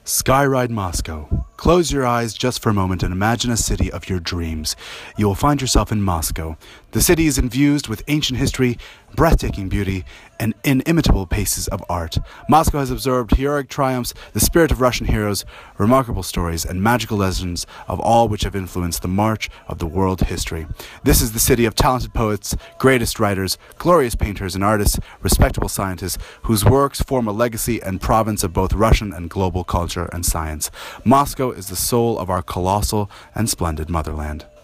Skyride Moscow. Close your eyes just for a moment and imagine a city of your dreams. You will find yourself in Moscow. The city is infused with ancient history, breathtaking beauty, and inimitable paces of art. Moscow has absorbed heroic triumphs, the spirit of Russian heroes, remarkable stories, and magical legends of all which have influenced the march of the world history. This is the city of talented poets, greatest writers, glorious painters and artists, respectable scientists, whose works form a legacy and province of both Russian and global culture and science. Moscow is the soul of our colossal and splendid motherland.